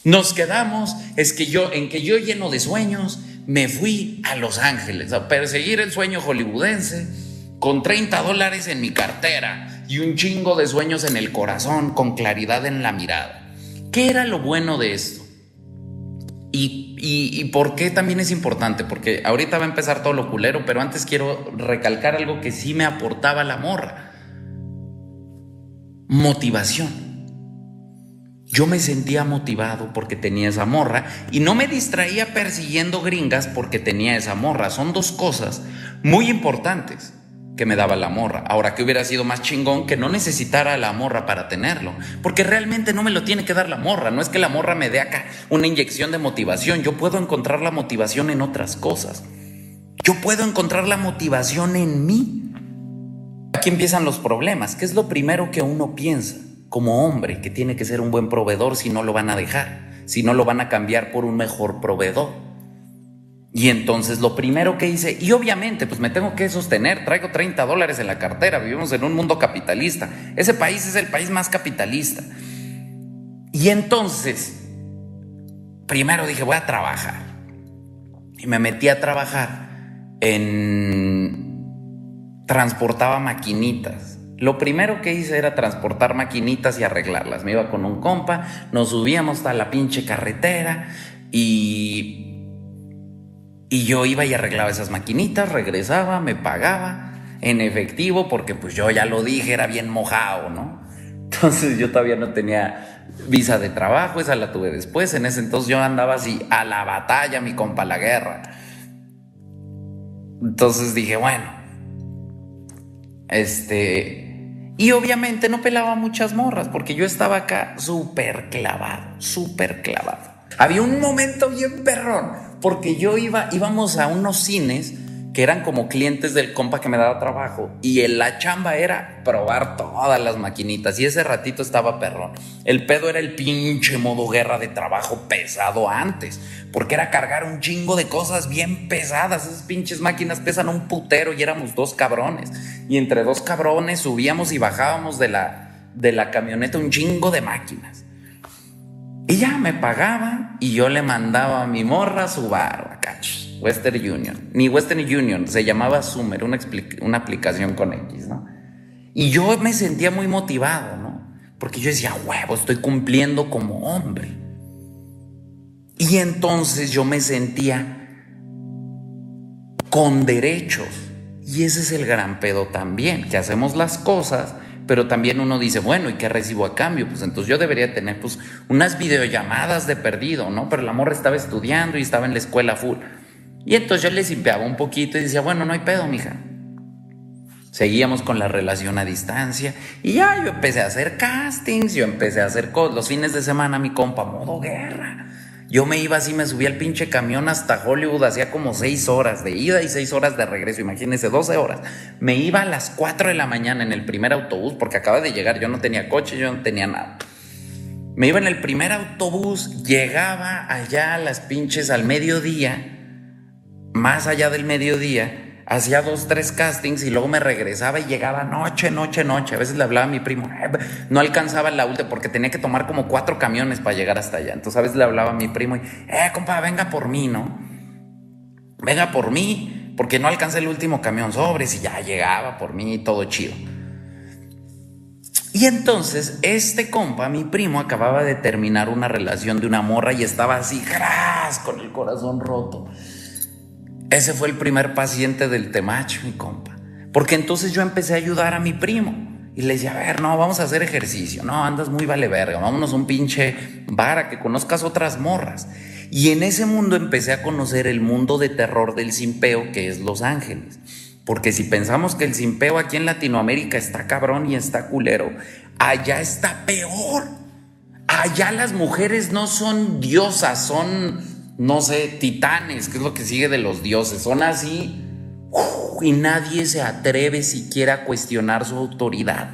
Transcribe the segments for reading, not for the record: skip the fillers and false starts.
Nos quedamos, en que yo lleno de sueños me fui a Los Ángeles a perseguir el sueño hollywoodense con $30 en mi cartera y un chingo de sueños en el corazón, con claridad en la mirada. ¿Qué era lo bueno de esto? Y por qué también es importante, porque ahorita va a empezar todo lo culero, pero antes quiero recalcar algo que sí me aportaba la morra: motivación. Yo me sentía motivado porque tenía esa morra y no me distraía persiguiendo gringas porque tenía esa morra. Son dos cosas muy importantes que me daba la morra. Ahora, que hubiera sido más chingón que no necesitara a la morra para tenerlo, porque realmente no me lo tiene que dar la morra. No es que la morra me dé acá una inyección de motivación. Yo puedo encontrar la motivación en otras cosas. Yo puedo encontrar la motivación en mí. Aquí empiezan los problemas. ¿Qué es lo primero que uno piensa como hombre? Que tiene que ser un buen proveedor, si no lo van a dejar, si no lo van a cambiar por un mejor proveedor. Y entonces lo primero que hice, y obviamente pues me tengo que sostener, traigo $30 en la cartera, vivimos en un mundo capitalista, ese país es el país más capitalista. Y entonces primero dije, voy a trabajar, y me metí a trabajar transportaba maquinitas. Lo primero que hice era transportar maquinitas y arreglarlas. Me iba con un compa, nos subíamos hasta la pinche carretera y yo iba y arreglaba esas maquinitas, regresaba, me pagaba en efectivo, porque pues yo ya lo dije, era bien mojado, ¿no? Entonces yo todavía no tenía visa de trabajo, esa la tuve después. En ese entonces yo andaba así, a la batalla, mi compa, a la guerra. Entonces dije, bueno, y obviamente no pelaba muchas morras, porque yo estaba acá súper clavado. Había un momento bien perrón, porque íbamos a unos cines que eran como clientes del compa que me daba trabajo, y la chamba era probar todas las maquinitas, y ese ratito estaba perrón. El pedo era el pinche modo guerra de trabajo pesado antes, porque era cargar un chingo de cosas bien pesadas. Esas pinches máquinas pesan un putero y éramos 2 cabrones, y entre 2 cabrones subíamos y bajábamos de la camioneta un chingo de máquinas. Y ya me pagaban y yo le mandaba a mi morra su bar acá, Western Union. Ni Western Union, se llamaba Summer, una aplicación con X, ¿no? Y yo me sentía muy motivado, ¿no? Porque yo decía, huevo, estoy cumpliendo como hombre. Y entonces yo me sentía con derechos. Y ese es el gran pedo también, que hacemos las cosas, pero también uno dice, bueno, ¿y qué recibo a cambio? Pues entonces yo debería tener pues unas videollamadas de perdido, ¿no? Pero la morra estaba estudiando y estaba en la escuela full. Y entonces yo le simpeaba un poquito y decía, bueno, no hay pedo, mija. Seguíamos con la relación a distancia y ya yo empecé a hacer castings, yo empecé a hacer los fines de semana, mi compa, modo guerra. Yo me iba así, me subía al pinche camión hasta Hollywood, hacía como 6 horas de ida y 6 horas de regreso, imagínense, 12 horas. Me iba a las 4 de la mañana en el primer autobús, porque acaba de llegar, yo no tenía coche, yo no tenía nada. Me iba en el primer autobús, llegaba allá a las pinches al mediodía, más allá del mediodía, hacía 2, 3 castings y luego me regresaba y llegaba noche. A veces le hablaba a mi primo, no alcanzaba la última porque tenía que tomar como 4 camiones para llegar hasta allá. Entonces a veces le hablaba a mi primo y, compa, venga por mí, ¿no? Venga por mí, porque no alcancé el último camión, sobres, y ya llegaba por mí, todo chido. Y entonces este compa, mi primo, acababa de terminar una relación de una morra y estaba así, ¡gras!, con el corazón roto. Ese fue el primer paciente del Temach, mi compa. Porque entonces yo empecé a ayudar a mi primo. Y le decía, a ver, no, vamos a hacer ejercicio. No, andas muy vale verga. Vámonos a un pinche bar a que conozcas otras morras. Y en ese mundo empecé a conocer el mundo de terror del simpeo, que es Los Ángeles. Porque si pensamos que el simpeo aquí en Latinoamérica está cabrón y está culero, allá está peor. Allá las mujeres no son diosas, son, no sé, titanes, que es lo que sigue de los dioses. Son así, y nadie se atreve siquiera a cuestionar su autoridad.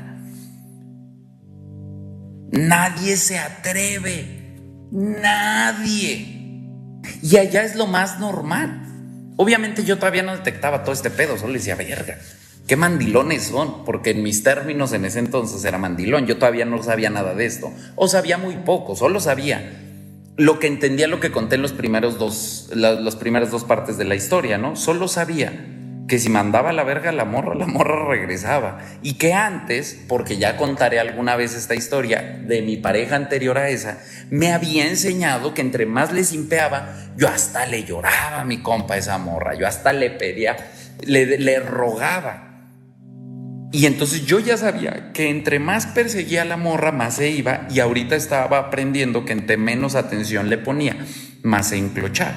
Nadie se atreve. Nadie. Y allá es lo más normal. Obviamente yo todavía no detectaba todo este pedo, solo decía, verga, qué mandilones son, porque en mis términos en ese entonces era mandilón. Yo todavía no sabía nada de esto, o sabía muy poco, solo sabía lo que entendía, lo que conté en las primeras dos partes de la historia, ¿no? Solo sabía que si mandaba a la verga a la morra regresaba. Y que antes, porque ya contaré alguna vez esta historia de mi pareja anterior a esa, me había enseñado que entre más le simpeaba, yo hasta le lloraba a mi compa esa morra, yo hasta le pedía, le rogaba. Y entonces yo ya sabía que entre más perseguía a la morra, más se iba, y ahorita estaba aprendiendo que entre menos atención le ponía, más se enclochaba.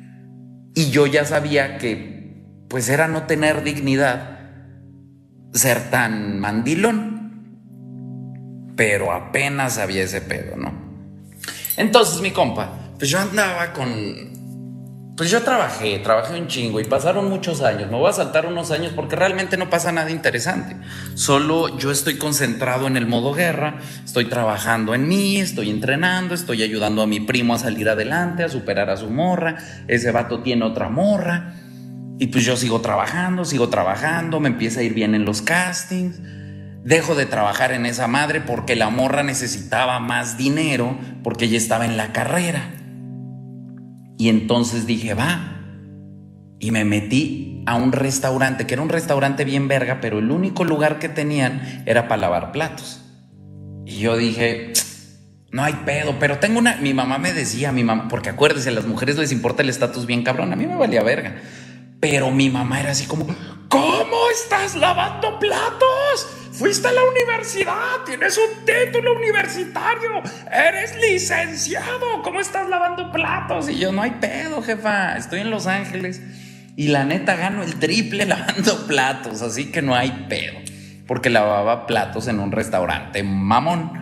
Y yo ya sabía que pues era no tener dignidad ser tan mandilón, pero apenas sabía ese pedo, ¿no? Entonces mi compa, pues yo andaba pues yo trabajé un chingo y pasaron muchos años. Me voy a saltar unos años porque realmente no pasa nada interesante. Solo yo estoy concentrado en el modo guerra, estoy trabajando en mí, estoy entrenando, estoy ayudando a mi primo a salir adelante, a superar a su morra. Ese vato tiene otra morra. Y pues yo sigo trabajando, me empieza a ir bien en los castings. Dejo de trabajar en esa madre porque la morra necesitaba más dinero porque ella estaba en la carrera. Y entonces dije, va. Y me metí a un restaurante, que era un restaurante bien verga, pero el único lugar que tenían era para lavar platos. Y yo dije, no hay pedo, pero tengo mi mamá me decía, porque acuérdese, a las mujeres les importa el estatus bien cabrón, a mí me valía verga. Pero mi mamá era así como, ¿cómo estás lavando platos? Fuiste a la universidad, tienes un título universitario, eres licenciado, ¿cómo estás lavando platos? Y yo, no hay pedo, jefa, estoy en Los Ángeles y la neta gano el triple lavando platos, así que no hay pedo, porque lavaba platos en un restaurante mamón.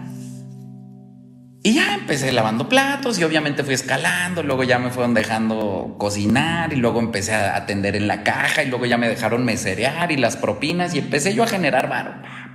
Y ya empecé lavando platos y obviamente fui escalando, luego ya me fueron dejando cocinar y luego empecé a atender en la caja y luego ya me dejaron meserear y las propinas y empecé yo a generar varo.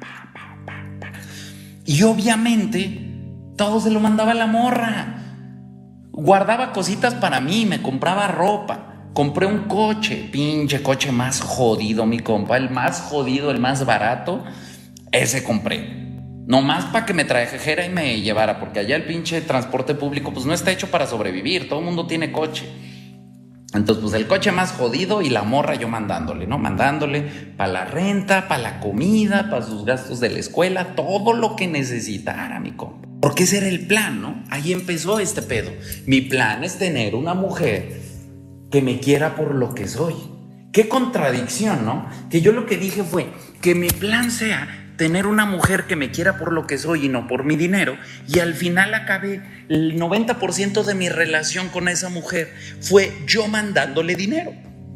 Y obviamente todo se lo mandaba a la morra. Guardaba cositas para mí, me compraba ropa, compré un coche, pinche coche más jodido, mi compa, el más jodido, el más barato, ese compré. Nomás para que me trajera y me llevara, porque allá el pinche transporte público pues no está hecho para sobrevivir, todo el mundo tiene coche. Entonces pues el coche más jodido y la morra yo mandándole, ¿no? Mandándole para la renta, para la comida, para sus gastos de la escuela, todo lo que necesitara, mi compa. Porque ese era el plan, ¿no? Ahí empezó este pedo. Mi plan es tener una mujer que me quiera por lo que soy. Qué contradicción, ¿no? Que yo lo que dije fue que mi plan sea tener una mujer que me quiera por lo que soy y no por mi dinero, y al final acabé, el 90% de mi relación con esa mujer fue yo mandándole dinero.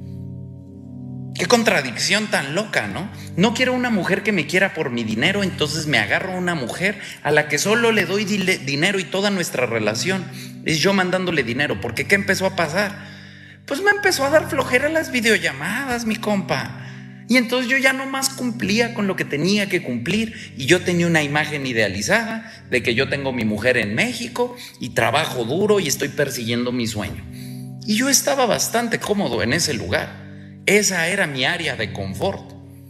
Qué contradicción tan loca, ¿no? No quiero una mujer que me quiera por mi dinero, entonces me agarro a una mujer a la que solo le doy dinero y toda nuestra relación es yo mandándole dinero. Porque ¿qué empezó a pasar? Pues me empezó a dar flojera las videollamadas, mi compa. Y entonces yo ya nomás cumplía con lo que tenía que cumplir y yo tenía una imagen idealizada de que yo tengo mi mujer en México y trabajo duro y estoy persiguiendo mi sueño. Y yo estaba bastante cómodo en ese lugar. Esa era mi área de confort.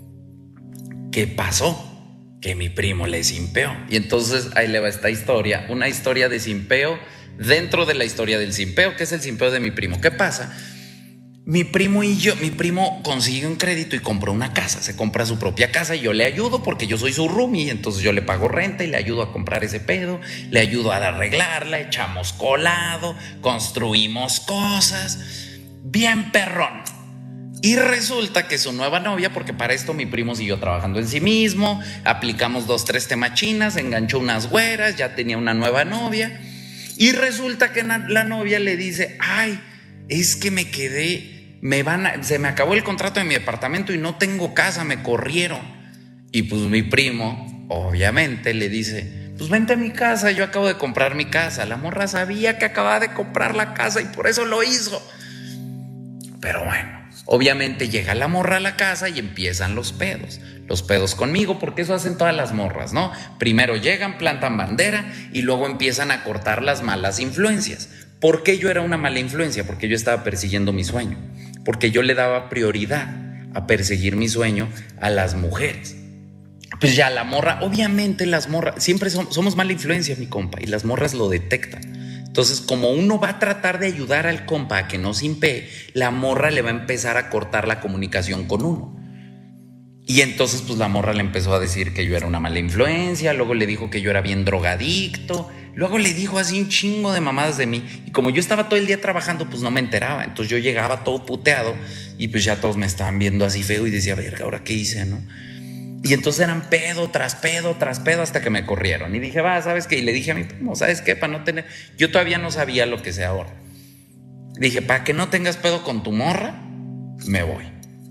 ¿Qué pasó? Que mi primo le simpeó. Y entonces ahí le va esta historia, una historia de simpeo dentro de la historia del simpeo, que es el simpeo de mi primo. ¿Qué pasa? Mi primo consiguió un crédito y compró una casa, se compra su propia casa y yo le ayudo porque yo soy su roomie, entonces yo le pago renta y le ayudo a comprar ese pedo, le ayudo a arreglarla, echamos colado, construimos cosas, bien perrón. Y resulta que su nueva novia, porque para esto mi primo siguió trabajando en sí mismo, aplicamos 2, 3 temachinas, enganchó unas güeras, ya tenía una nueva novia y resulta que la novia le dice, ay, es que me quedé... se me acabó el contrato de mi departamento y no tengo casa, me corrieron. Y pues mi primo obviamente le dice, pues vente a mi casa, yo acabo de comprar mi casa. La morra sabía que acababa de comprar la casa y por eso lo hizo. Pero bueno, obviamente llega la morra a la casa y empiezan los pedos conmigo, porque eso hacen todas las morras, ¿no? Primero llegan, plantan bandera y luego empiezan a cortar las malas influencias. ¿Por qué yo era una mala influencia? Porque yo estaba persiguiendo mi sueño, porque yo le daba prioridad a perseguir mi sueño a las mujeres. Pues ya la morra, obviamente las morras, siempre somos mala influencia, mi compa, y las morras lo detectan. Entonces, como uno va a tratar de ayudar al compa a que no se impee, la morra le va a empezar a cortar la comunicación con uno. Y entonces pues la morra le empezó a decir que yo era una mala influencia, luego le dijo que yo era bien drogadicto, luego le dijo así un chingo de mamadas de mí. Y como yo estaba todo el día trabajando, pues no me enteraba. Entonces yo llegaba todo puteado y pues ya todos me estaban viendo así feo y decía, verga, ¿ahora qué hice, no? Y entonces eran pedo tras pedo tras pedo hasta que me corrieron. Y dije, va, ¿sabes qué? Y le dije a mi primo, ¿sabes qué? Para no tener... Yo todavía no sabía lo que sé ahora. Dije, para que no tengas pedo con tu morra, me voy.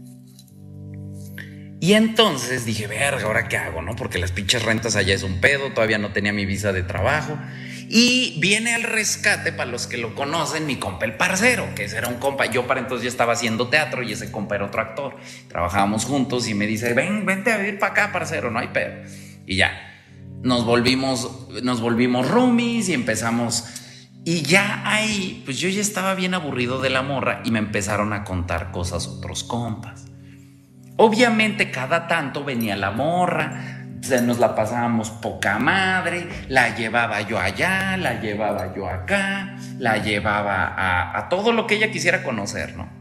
Y entonces dije, verga, ¿ahora qué hago, no? Porque las pinches rentas allá es un pedo, todavía no tenía mi visa de trabajo. Y viene al rescate, para los que lo conocen, mi compa el parcero, que ese era un compa. Yo para entonces ya estaba haciendo teatro y ese compa era otro actor. Trabajábamos juntos y me dice, vente a vivir para acá, parcero, no hay pedo. Y ya, nos volvimos roomies y empezamos. Y ya ahí, pues yo ya estaba bien aburrido de la morra y me empezaron a contar cosas otros compas. Obviamente cada tanto venía la morra, nos la pasábamos poca madre, la llevaba yo allá, la llevaba yo acá, la llevaba a todo lo que ella quisiera conocer, ¿no?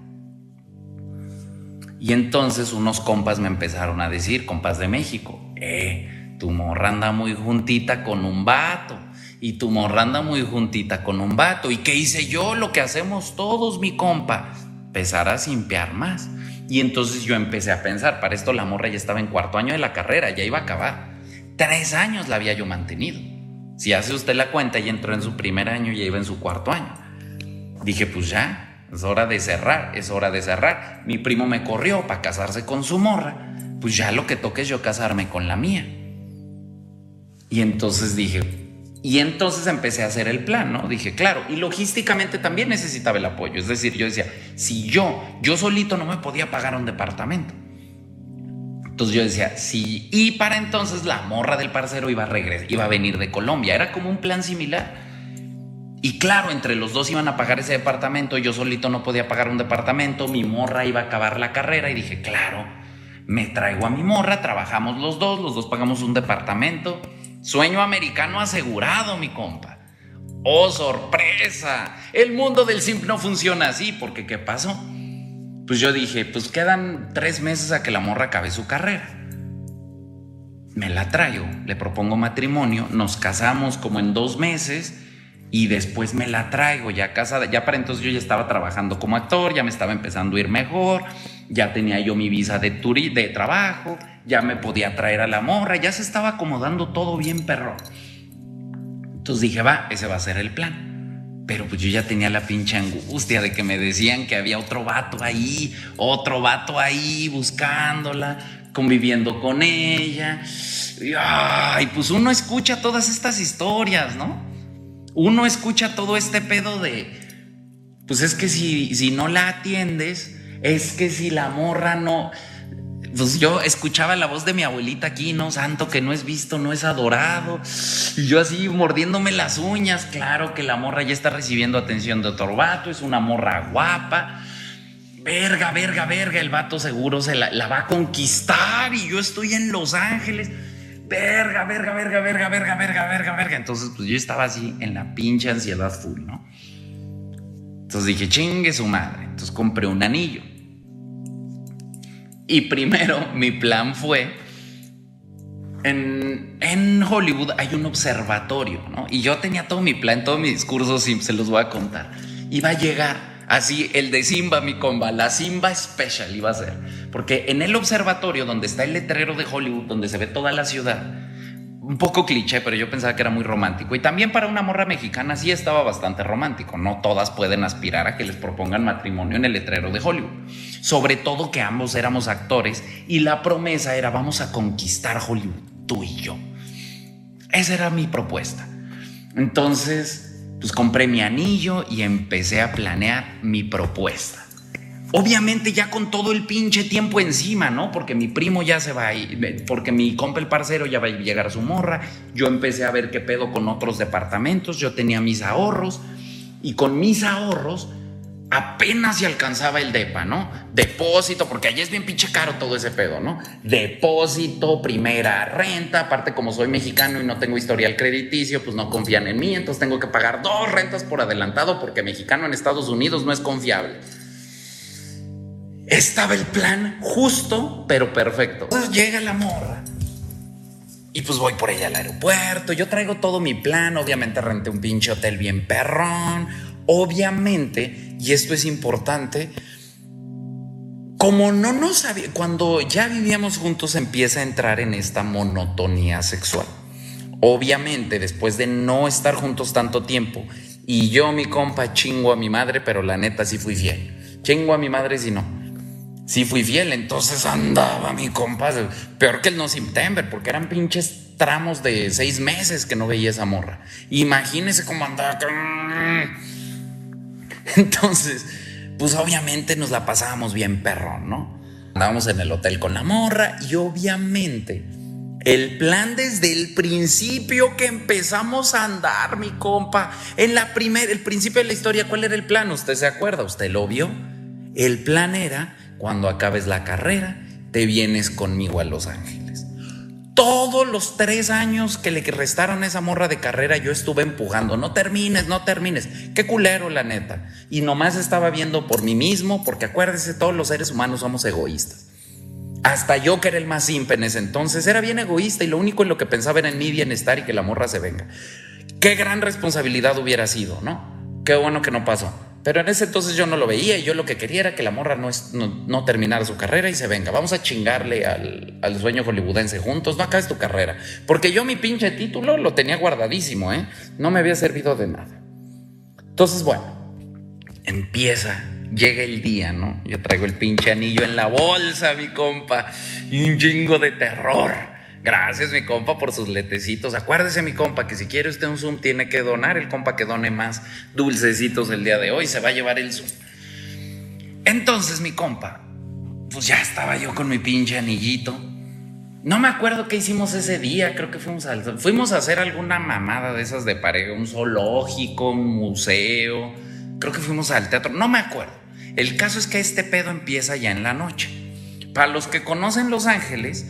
Y entonces unos compas me empezaron a decir, compas de México, tu morra anda muy juntita con un vato, y tu morra anda muy juntita con un vato. ¿Y qué hice yo? Lo que hacemos todos, mi compa, empezar a simpear más. Y entonces yo empecé a pensar, para esto la morra ya estaba en cuarto año de la carrera, ya iba a acabar. 3 años la había yo mantenido. Si hace usted la cuenta, ya entró en su primer año y ya iba en su cuarto año. Dije, pues ya, es hora de cerrar. Mi primo me corrió para casarse con su morra, pues ya lo que toque es yo casarme con la mía. Y entonces empecé a hacer el plan, ¿no? Dije, claro, y logísticamente también necesitaba el apoyo. Es decir, yo decía, si yo solito no me podía pagar un departamento. Entonces yo decía, sí, y para entonces la morra del parcero iba a venir de Colombia. Era como un plan similar. Y claro, entre los dos iban a pagar ese departamento, yo solito no podía pagar un departamento, mi morra iba a acabar la carrera y dije, claro, me traigo a mi morra, trabajamos los dos pagamos un departamento. Sueño americano asegurado, mi compa. ¡Oh, sorpresa! El mundo del simp no funciona así, porque ¿qué pasó? Pues yo dije, pues quedan 3 meses a que la morra acabe su carrera. Me la traigo, le propongo matrimonio, nos casamos como en 2 meses y después me la traigo ya casada. Ya para entonces yo ya estaba trabajando como actor, ya me estaba empezando a ir mejor, ya tenía yo mi visa de trabajo, ya me podía traer a la morra, ya se estaba acomodando todo bien perro. Entonces dije, va, ese va a ser el plan. Pero pues yo ya tenía la pinche angustia de que me decían que había otro vato ahí buscándola, conviviendo con ella. Y pues uno escucha todas estas historias, ¿no? Uno escucha todo este pedo de, pues es que si no la atiendes, es que si la morra no... Pues yo escuchaba la voz de mi abuelita aquí, no, santo que no es visto, no es adorado. Y yo así mordiéndome las uñas. Claro que la morra ya está recibiendo atención de otro vato, es una morra guapa. Verga, el vato seguro se la va a conquistar y yo estoy en Los Ángeles. Verga. Entonces pues yo estaba así en la pinche ansiedad full, ¿no? Entonces dije, chingue su madre. Entonces compré un anillo. Y primero mi plan fue, en Hollywood hay un observatorio, ¿no? Y yo tenía todo mi plan, todo mi discurso, se los voy a contar. Iba a llegar así, el de Simba, mi comba, la Simba Special iba a ser. Porque en el observatorio, donde está el letrero de Hollywood, donde se ve toda la ciudad, un poco cliché, pero yo pensaba que era muy romántico. Y también para una morra mexicana sí estaba bastante romántico. No todas pueden aspirar a que les propongan matrimonio en el letrero de Hollywood. Sobre todo que ambos éramos actores y la promesa era, vamos a conquistar Hollywood, tú y yo. Esa era mi propuesta. Entonces, pues compré mi anillo y empecé a planear mi propuesta. Obviamente ya con todo el pinche tiempo encima, ¿no? Porque mi primo ya se va a ir, porque mi compa el parcero ya va a llegar a su morra. Yo empecé a ver qué pedo con otros departamentos. Yo tenía mis ahorros y con mis ahorros apenas si alcanzaba el depa, ¿no? Depósito, porque allá es bien pinche caro todo ese pedo, ¿no? Depósito, primera renta, aparte como soy mexicano y no tengo historial crediticio, pues no confían en mí, entonces tengo que pagar 2 rentas por adelantado porque mexicano en Estados Unidos no es confiable. Estaba el plan justo, pero perfecto. Entonces llega la morra y pues voy por ella al aeropuerto. Yo traigo todo mi plan. Obviamente renté un pinche hotel bien perrón. Obviamente, y esto es importante, como no nos sabía, cuando ya vivíamos juntos empieza a entrar en esta monotonía sexual. Obviamente, después de no estar juntos tanto tiempo, y yo, mi compa, chingo a mi madre, pero la neta sí fui fiel. Chingo a mi madre si no. Sí fui fiel, entonces andaba mi compa, peor que el No September, porque eran pinches tramos de 6 meses que no veía esa morra. Imagínese cómo andaba. Entonces, pues obviamente nos la pasábamos bien perrón, ¿no? Andábamos en el hotel con la morra y obviamente el plan desde el principio que empezamos a andar, mi compa, el principio de la historia, ¿cuál era el plan? ¿Usted se acuerda? ¿Usted lo vio? El plan era: cuando acabes la carrera, te vienes conmigo a Los Ángeles. Todos los 3 años que le restaron a esa morra de carrera, yo estuve empujando. No termines, no termines. Qué culero, la neta. Y nomás estaba viendo por mí mismo, porque acuérdese, todos los seres humanos somos egoístas. Hasta yo, que era el más simple en ese entonces, era bien egoísta y lo único en lo que pensaba era en mi bienestar y que la morra se venga. Qué gran responsabilidad hubiera sido, ¿no? Qué bueno que no pasó. Pero en ese entonces yo no lo veía y yo lo que quería era que la morra no terminara su carrera y se venga. Vamos a chingarle al sueño hollywoodense juntos, no acabes tu carrera. Porque yo mi pinche título lo tenía guardadísimo, ¿eh? No me había servido de nada. Entonces, bueno, llega el día, ¿no? Yo traigo el pinche anillo en la bolsa, mi compa, y un chingo de terror. Gracias, mi compa, por sus letecitos. Acuérdese, mi compa, que si quiere usted un Zoom, tiene que donar. El compa que done más dulcecitos el día de hoy se va a llevar el Zoom. Entonces, mi compa, pues ya estaba yo con mi pinche anillito. No me acuerdo qué hicimos ese día. Creo que fuimos a hacer alguna mamada de esas de pareja, un zoológico, un museo. Creo que fuimos al teatro, no me acuerdo. El caso es que este pedo empieza ya en la noche. Para los que conocen Los Ángeles,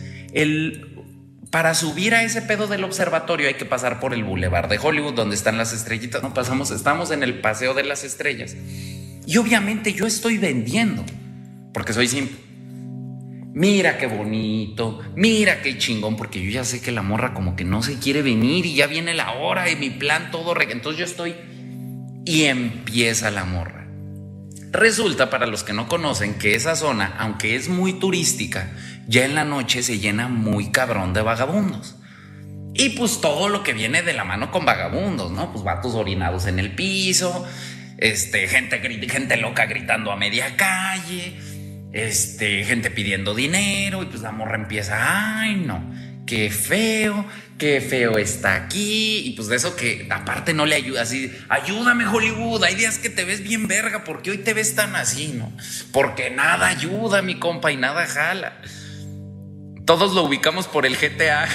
para subir a ese pedo del observatorio hay que pasar por el Boulevard de Hollywood, donde están las estrellitas. No pasamos, estamos en el Paseo de las Estrellas. Y obviamente yo estoy vendiendo, porque soy simple. Mira qué bonito, mira qué chingón, porque yo ya sé que la morra como que no se quiere venir y ya viene la hora y mi plan todo. Entonces yo estoy y empieza la morra. Resulta, para los que no conocen, que esa zona, aunque es muy turística, ya en la noche se llena muy cabrón de vagabundos. Y pues todo lo que viene de la mano con vagabundos, ¿no? Pues vatos orinados en el piso, gente loca gritando a media calle, gente pidiendo dinero, y pues la morra empieza: ay, no, qué feo está aquí. Y pues de eso que aparte no le ayuda, así: ayúdame, Hollywood, hay días que te ves bien verga, porque hoy te ves tan así, ¿no? Porque nada ayuda, mi compa, y nada jala. Todos lo ubicamos por el GTA.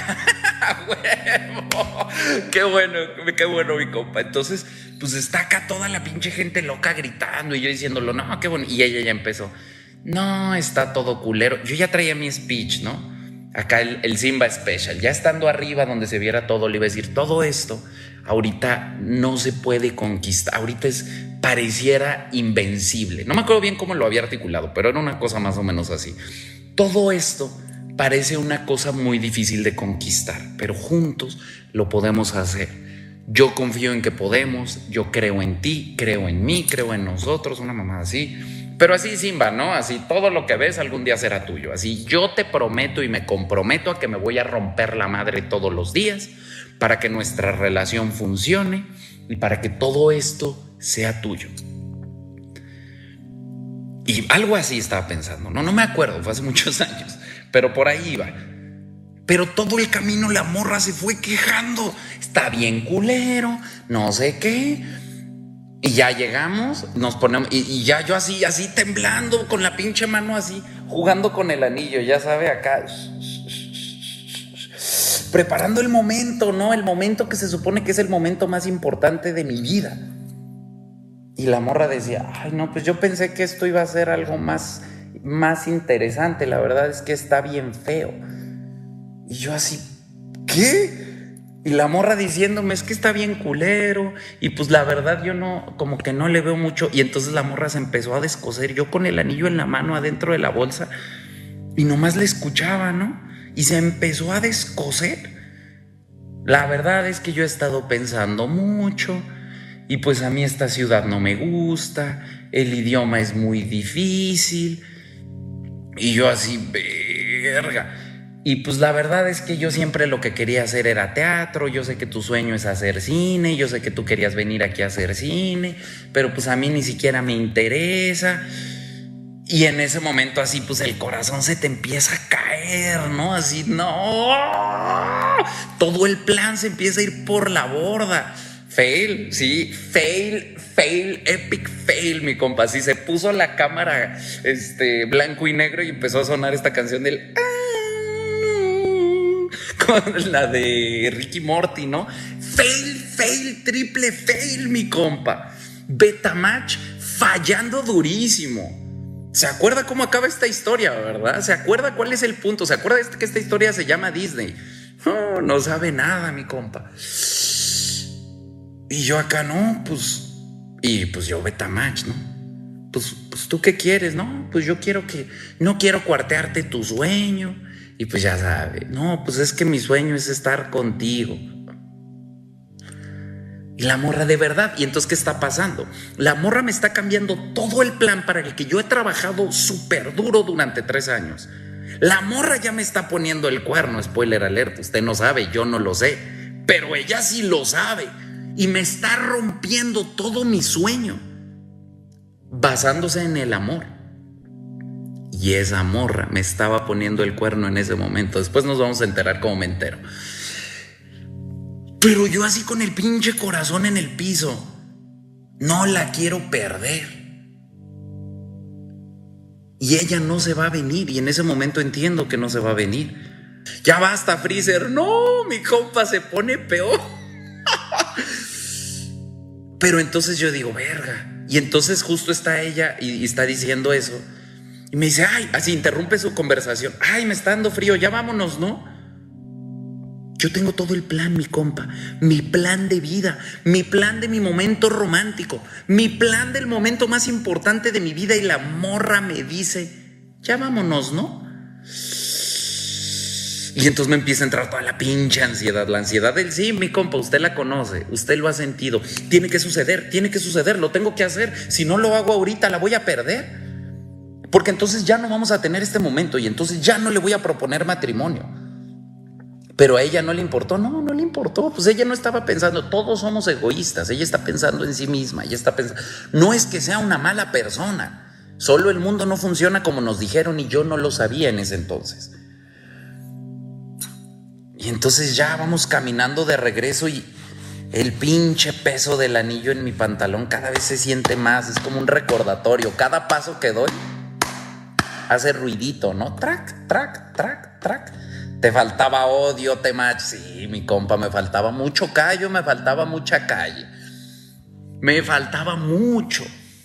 ¡Huevo! Qué bueno, mi compa. Entonces, pues está acá toda la pinche gente loca gritando y yo diciéndolo: no, qué bueno. Y ella ya empezó: no, está todo culero. Yo ya traía mi speech, ¿no? Acá el Simba Special, ya estando arriba donde se viera todo, le iba a decir: todo esto ahorita no se puede conquistar, ahorita pareciera invencible. No me acuerdo bien cómo lo había articulado, pero era una cosa más o menos así. Todo esto parece una cosa muy difícil de conquistar, pero juntos lo podemos hacer. Yo confío en que podemos, yo creo en ti, creo en mí, creo en nosotros, una mamá así. Pero así, Simba, ¿no? Así, todo lo que ves algún día será tuyo. Así, yo te prometo y me comprometo a que me voy a romper la madre todos los días para que nuestra relación funcione y para que todo esto sea tuyo. Y algo así estaba pensando. No me acuerdo, fue hace muchos años, pero por ahí iba. Pero todo el camino la morra se fue quejando: está bien culero, no sé qué. Y ya llegamos, nos ponemos, y ya yo así temblando, con la pinche mano así, jugando con el anillo, ya sabe, acá, preparando el momento, ¿no? El momento que se supone que es el momento más importante de mi vida. Y la morra decía, ay, no, pues yo pensé que esto iba a ser algo más interesante. La verdad es que está bien feo. Y yo así, ¿qué? Y la morra diciéndome, es que está bien culero. Y pues la verdad yo no, como que no le veo mucho. Y entonces la morra se empezó a descoser, yo con el anillo en la mano adentro de la bolsa, y nomás le escuchaba, ¿no? Y se empezó a descoser. La verdad es que yo he estado pensando mucho, y pues a mí esta ciudad no me gusta, el idioma es muy difícil. Y yo así, verga. Y pues la verdad es que yo siempre lo que quería hacer era teatro. Yo sé que tu sueño es hacer cine, yo sé que tú querías venir aquí a hacer cine, pero pues a mí ni siquiera me interesa. Y en ese momento así pues el corazón se te empieza a caer, ¿no? Así, no, todo el plan se empieza a ir por la borda. Fail, sí, fail, epic fail, mi compa. Así se puso la cámara blanco y negro y empezó a sonar esta canción del con la de Ricky Morty, ¿no? Fail, triple fail, mi compa. Betamax fallando durísimo. ¿Se acuerda cómo acaba esta historia, verdad? ¿Se acuerda cuál es el punto? ¿Se acuerda que esta historia se llama Disney? No sabe nada, mi compa. Y yo acá, no, pues... Y pues yo, Betamax, ¿no? Pues ¿tú qué quieres? No, pues yo quiero que... No quiero cuartearte tu sueño. Y pues ya sabe, no, pues es que mi sueño es estar contigo. Y la morra, de verdad, ¿y entonces qué está pasando? La morra me está cambiando todo el plan para el que yo he trabajado súper duro durante 3 años. La morra ya me está poniendo el cuerno, spoiler alert, usted no sabe, yo no lo sé, pero ella sí lo sabe. Y me está rompiendo todo mi sueño, basándose en el amor. Y esa morra me estaba poniendo el cuerno en ese momento. Después nos vamos a enterar cómo me entero. Pero yo así con el pinche corazón en el piso. No la quiero perder. Y ella no se va a venir. Y en ese momento entiendo que no se va a venir. Ya basta, Freezer. No, mi compa se pone peor. Pero entonces yo digo, verga. Y entonces justo está ella y está diciendo eso. Y me dice, ay, así interrumpe su conversación. Ay, me está dando frío, ya vámonos, ¿no? Yo tengo todo el plan, mi compa. Mi plan de vida, mi plan de mi momento romántico, mi plan del momento más importante de mi vida. Y la morra me dice, ya vámonos, ¿no? Y entonces me empieza a entrar toda la pinche ansiedad. La ansiedad del sí, mi compa, usted la conoce, usted lo ha sentido. Tiene que suceder, lo tengo que hacer. Si no lo hago ahorita, la voy a perder. Porque entonces ya no vamos a tener este momento y entonces ya no le voy a proponer matrimonio. Pero a ella no le importó, no le importó. Pues ella no estaba pensando, todos somos egoístas. Ella está pensando en sí misma, ella está pensando. No es que sea una mala persona, solo el mundo no funciona como nos dijeron y yo no lo sabía en ese entonces. Y entonces ya vamos caminando de regreso y el pinche peso del anillo en mi pantalón cada vez se siente más, es como un recordatorio. Cada paso que doy hace ruidito, ¿no? Track, track, track, track. Te faltaba odio, Temach. Sí, mi compa, me faltaba mucho callo, me faltaba mucha calle. Me faltaba mucho.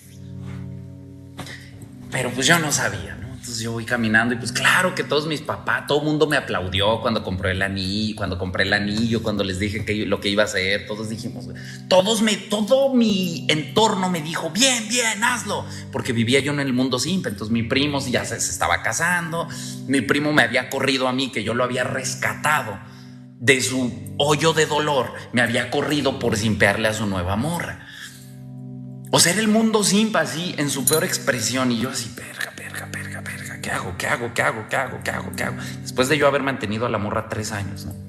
Pero pues yo no sabía, ¿no? Entonces yo voy caminando y pues claro que todos mis papás, todo el mundo me aplaudió cuando compré el anillo, cuando les dije lo que iba a hacer. Todos dijimos, todo mi entorno me dijo, bien, hazlo. Porque vivía yo en el mundo simple. Entonces mi primo ya se estaba casando. Mi primo me había corrido a mí, que yo lo había rescatado de su hoyo de dolor. Me había corrido por simpearle a su nueva morra. O sea, era el mundo simpa así, en su peor expresión. Y yo así, perga. ¿Qué hago? Después de yo haber mantenido a la morra 3 años, ¿no?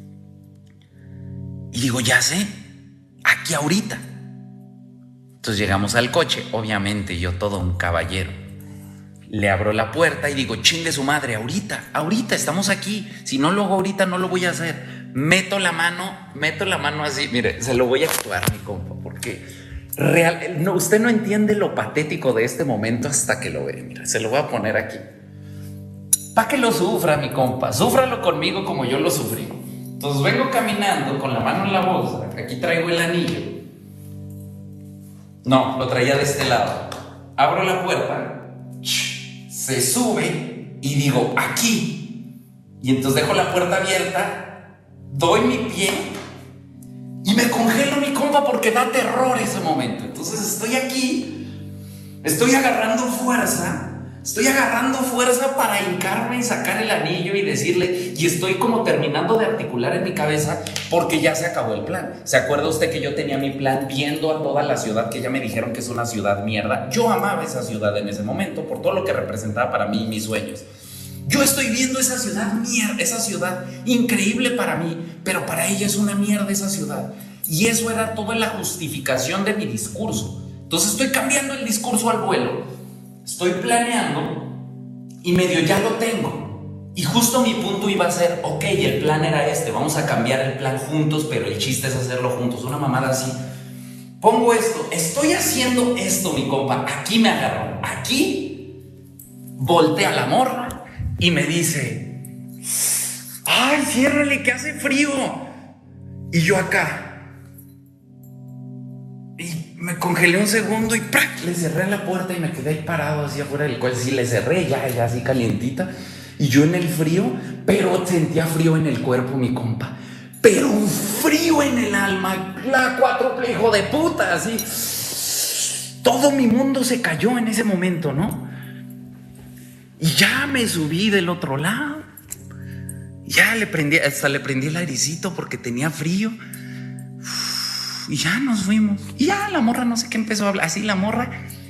Y digo, ya sé, aquí ahorita. Entonces llegamos al coche, obviamente yo todo un caballero. Le abro la puerta y digo, chingue su madre, ahorita, estamos aquí. Si no lo hago ahorita, no lo voy a hacer. Meto la mano así, mire, se lo voy a actuar, mi compa, porque... usted no entiende lo patético de este momento hasta que lo ve. Mira, se lo voy a poner aquí para que lo sufra, mi compa. Súfralo conmigo como yo lo sufrí. Entonces vengo caminando con la mano en la bolsa. Aquí traigo el anillo. No, lo traía de este lado. Abro la puerta, se sube y digo, aquí. Y entonces dejo la puerta abierta, doy mi pie y me congelo, mi compa, porque da terror ese momento. Entonces estoy aquí, estoy agarrando fuerza para hincarme y sacar el anillo y decirle, y estoy como terminando de articular en mi cabeza porque ya se acabó el plan. ¿Se acuerda usted que yo tenía mi plan viendo a toda la ciudad, que ya me dijeron que es una ciudad mierda? Yo amaba esa ciudad en ese momento por todo lo que representaba para mí y mis sueños. Yo estoy viendo esa ciudad mierda, esa ciudad increíble para mí, pero para ella es una mierda esa ciudad. Y eso era toda la justificación de mi discurso. Entonces estoy cambiando el discurso al vuelo, estoy planeando y medio ya lo tengo. Y justo mi punto iba a ser, ok, el plan era este, vamos a cambiar el plan juntos, pero el chiste es hacerlo juntos, una mamada así. Pongo esto, estoy haciendo esto, mi compa, aquí me agarró, aquí, voltea la morra y me dice, ay, ciérrale que hace frío. Y yo acá, y me congelé un segundo y ¡prac! Le cerré la puerta y me quedé ahí parado así afuera del coche. Sí, le cerré ya así calientita. Y yo en el frío, pero sentía frío en el cuerpo, mi compa. Pero un frío en el alma, la cuádruple, hijo de puta, así. Todo mi mundo se cayó en ese momento, ¿no? Y ya me subí del otro lado. Ya hasta le prendí el airecito porque tenía frío. Y ya nos fuimos. Y ya la morra no sé qué empezó a hablar. Así la morra.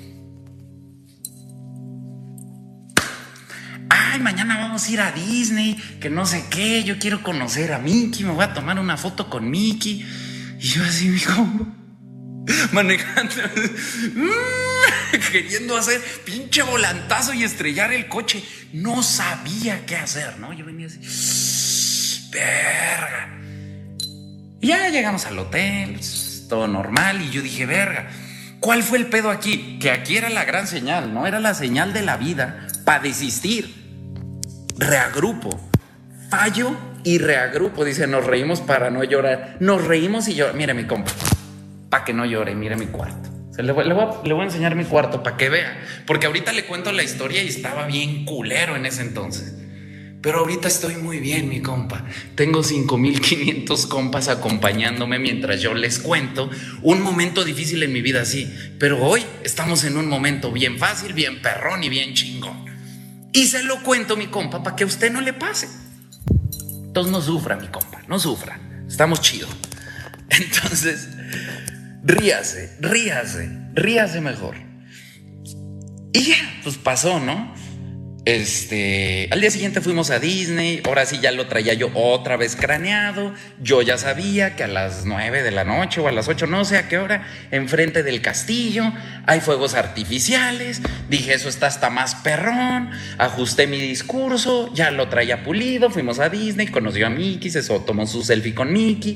Ay, mañana vamos a ir a Disney, que no sé qué. Yo quiero conocer a Mickey. Me voy a tomar una foto con Mickey. Y yo así, mi compa, manejando, queriendo hacer pinche volantazo y estrellar el coche. No sabía qué hacer, ¿no? Yo venía así, verga. Y ya llegamos al hotel, todo normal. Y yo dije, verga, ¿cuál fue el pedo aquí? Que aquí era la gran señal, ¿no? Era la señal de la vida para desistir. Reagrupo, fallo y reagrupo. Dice, nos reímos para no llorar. Nos reímos y lloramos. Mire, mi compa, para que no llore, mire mi cuarto. Le voy a enseñar mi cuarto para que vea. Porque ahorita le cuento la historia y estaba bien culero en ese entonces. Pero ahorita estoy muy bien, mi compa. Tengo 5,500 compas acompañándome mientras yo les cuento un momento difícil en mi vida, sí. Pero hoy estamos en un momento bien fácil, bien perrón y bien chingón. Y se lo cuento, mi compa, para que a usted no le pase. Entonces no sufra, mi compa, no sufra. Estamos chidos. Entonces, ríase mejor. Y ya, pues pasó, ¿no? Al día siguiente fuimos a Disney. Ahora sí ya lo traía yo otra vez craneado. Yo ya sabía que a las 9 de la noche o a las 8, no sé a qué hora, enfrente del castillo hay fuegos artificiales. Dije, eso está hasta más perrón. Ajusté mi discurso, ya lo traía pulido. Fuimos a Disney, conoció a Mickey, se tomó su selfie con Mickey.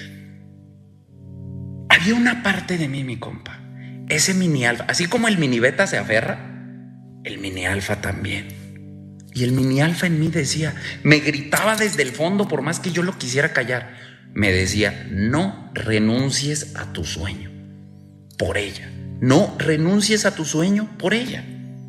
Había una parte de mí, mi compa, ese mini alfa, así como el mini beta se aferra, el mini alfa también. Y el mini alfa en mí decía, me gritaba desde el fondo, por más que yo lo quisiera callar, me decía, no renuncies a tu sueño por ella. No renuncies a tu sueño por ella.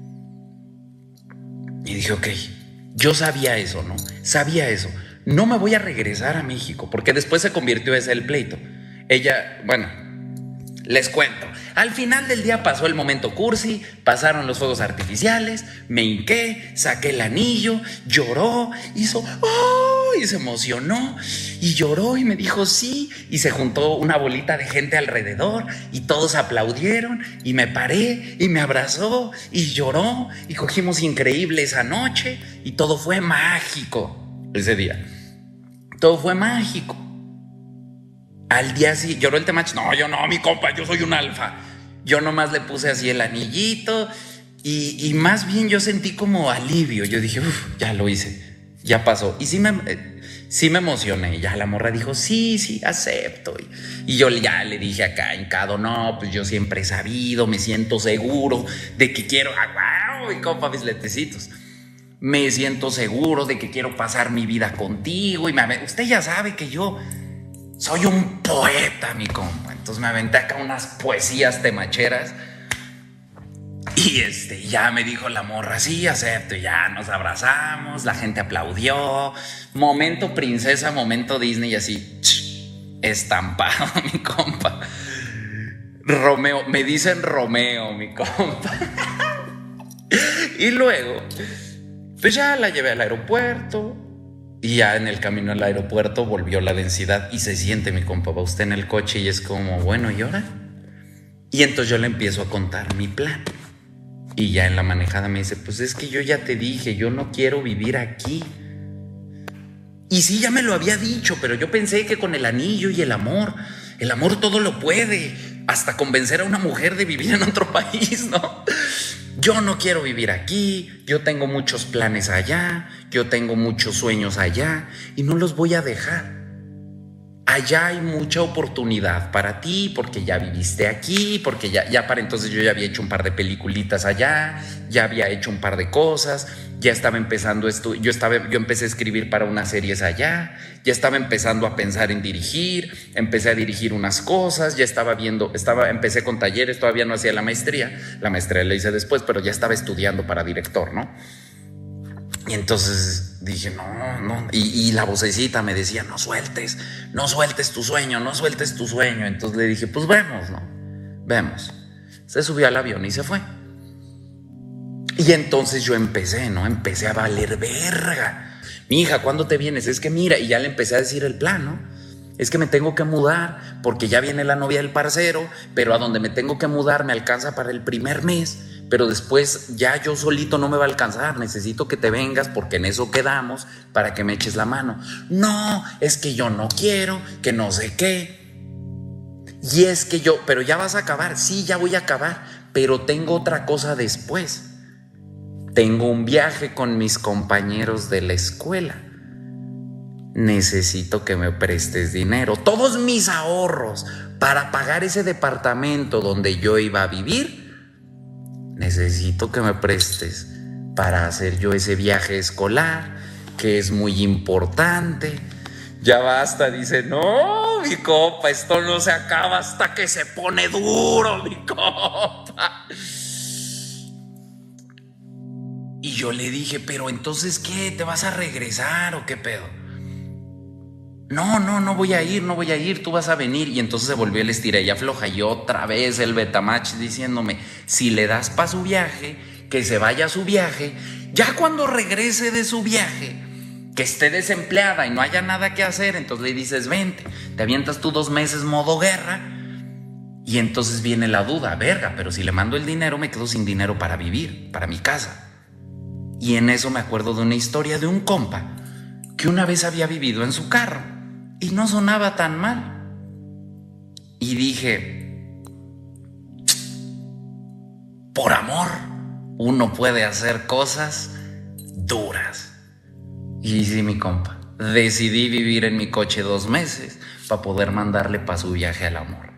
Y dije, ok, yo sabía eso, ¿no? Sabía eso. No me voy a regresar a México, porque después se convirtió ese el pleito. Ella, bueno, les cuento. Al final del día pasó el momento cursi, pasaron los fuegos artificiales, me hinqué, saqué el anillo, lloró, hizo ¡oh! Y se emocionó y lloró y me dijo sí, y se juntó una bolita de gente alrededor y todos aplaudieron y me paré y me abrazó y lloró y cogimos increíble esa noche y todo fue mágico ese día. Todo fue mágico. Al día siguiente, lloró el Temach. No, yo no, mi compa, yo soy un alfa. Yo nomás le puse así el anillito y más bien yo sentí como alivio. Yo dije, ya lo hice, ya pasó. Y sí me emocioné. Ya la morra dijo, sí, acepto. Y yo ya le dije acá hincado, no, pues yo siempre he sabido, me siento seguro de que quiero, mi compa, mis letecitos. Me siento seguro de que quiero pasar mi vida contigo. Y usted ya sabe que yo soy un poeta, mi compa. Entonces me aventé acá unas poesías temacheras. Y ya me dijo la morra, sí, acepto, y ya nos abrazamos, la gente aplaudió, momento princesa, momento Disney, y así, estampado, mi compa. Romeo, me dicen Romeo, mi compa. Y luego, pues ya la llevé al aeropuerto, y ya en el camino al aeropuerto volvió la densidad, y se siente, mi compa, va usted en el coche, y es como, bueno, ¿y ahora? Y entonces yo le empiezo a contar mi plan. Y ya en la manejada me dice, pues es que yo ya te dije, yo no quiero vivir aquí. Y sí, ya me lo había dicho, pero yo pensé que con el anillo y el amor todo lo puede, hasta convencer a una mujer de vivir en otro país, ¿no? Yo no quiero vivir aquí, yo tengo muchos planes allá, yo tengo muchos sueños allá y no los voy a dejar. Allá hay mucha oportunidad para ti porque ya viviste aquí, porque ya para entonces yo ya había hecho un par de peliculitas allá, ya había hecho un par de cosas, ya estaba empezando esto, yo empecé a escribir para unas series allá, ya estaba empezando a pensar en dirigir, empecé a dirigir unas cosas, empecé con talleres, todavía no hacía la maestría la hice después, pero ya estaba estudiando para director, ¿no? Y entonces dije, no, y la vocecita me decía, no sueltes tu sueño, no sueltes tu sueño. Entonces le dije, pues vemos, ¿no? Vemos. Se subió al avión y se fue. Y entonces yo empecé a valer verga. Mi hija, ¿cuándo te vienes? Es que mira, y ya le empecé a decir el plan, ¿no? Es que me tengo que mudar porque ya viene la novia del parcero, pero a donde me tengo que mudar me alcanza para el primer mes. Pero después ya yo solito no me va a alcanzar, necesito que te vengas porque en eso quedamos para que me eches la mano. No, es que yo no quiero, que no sé qué. Y es que pero ya vas a acabar, sí, ya voy a acabar, pero tengo otra cosa después. Tengo un viaje con mis compañeros de la escuela. Necesito que me prestes dinero, todos mis ahorros para pagar ese departamento donde yo iba a vivir. Necesito que me prestes para hacer yo ese viaje escolar, que es muy importante. Ya basta, dice, no, mi compa, esto no se acaba hasta que se pone duro, mi compa. Y yo le dije, pero entonces, ¿qué? ¿Te vas a regresar o qué pedo? No voy a ir, tú vas a venir. Y entonces se volvió el estira y afloja. Y otra vez el Betamax diciéndome, si le das para su viaje, que se vaya a su viaje. Ya cuando regrese de su viaje, que esté desempleada y no haya nada que hacer, entonces le dices, vente, te avientas tú 2 meses modo guerra. Y entonces viene la duda, verga, pero si le mando el dinero me quedo sin dinero para vivir, para mi casa. Y en eso me acuerdo de una historia de un compa que una vez había vivido en su carro y no sonaba tan mal. Y dije, por amor, uno puede hacer cosas duras. Y sí, mi compa, decidí vivir en mi coche 2 meses para poder mandarle para su viaje al amor.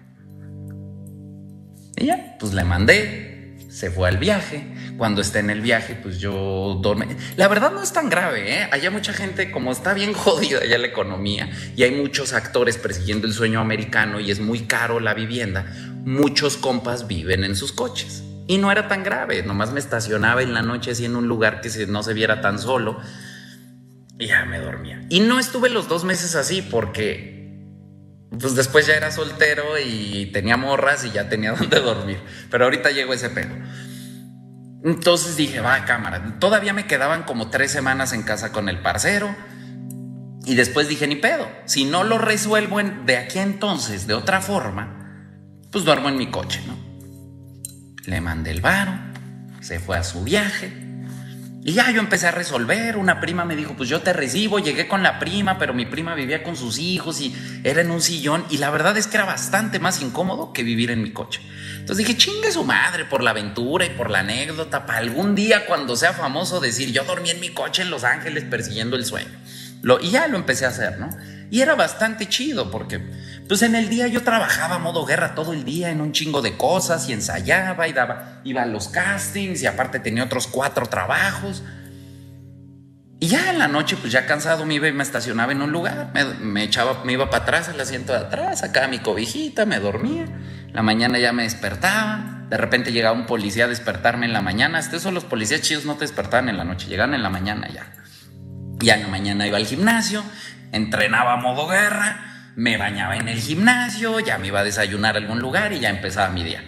Y ya, pues le mandé, se fue al viaje. Cuando esté en el viaje, pues yo dormí. La verdad no es tan grave, ¿eh? Hay mucha gente, como está bien jodida ya la economía y hay muchos actores persiguiendo el sueño americano y es muy caro la vivienda, muchos compas viven en sus coches. Y no era tan grave, nomás me estacionaba en la noche así en un lugar que no se viera tan solo y ya me dormía. Y no estuve los 2 meses así porque pues después ya era soltero y tenía morras y ya tenía donde dormir. Pero ahorita llegó ese pedo. Entonces dije, va, cámara. Todavía me quedaban como 3 semanas en casa con el parcero. Y después dije, ni pedo. Si no lo resuelvo de aquí a entonces de otra forma, pues duermo en mi coche, ¿no? Le mandé el varo, se fue a su viaje. Y ya yo empecé a resolver. Una prima me dijo, pues yo te recibo. Llegué con la prima, pero mi prima vivía con sus hijos y era en un sillón. Y la verdad es que era bastante más incómodo que vivir en mi coche. Entonces dije, chingue su madre por la aventura y por la anécdota, para algún día cuando sea famoso decir, yo dormí en mi coche en Los Ángeles persiguiendo el sueño. Y ya lo empecé a hacer, ¿no? Y era bastante chido porque pues en el día yo trabajaba a modo guerra todo el día en un chingo de cosas y ensayaba y iba a los castings y aparte tenía otros 4 trabajos. Y ya en la noche, pues ya cansado, me iba y me estacionaba en un lugar, me iba para atrás al asiento de atrás, sacaba mi cobijita, me dormía. La mañana ya me despertaba. De repente llegaba un policía a despertarme en la mañana. Hasta eso los policías chidos no te despertaban en la noche, llegaban en la mañana ya. Ya en la mañana iba al gimnasio, entrenaba a modo guerra, me bañaba en el gimnasio, ya me iba a desayunar a algún lugar y ya empezaba mi día.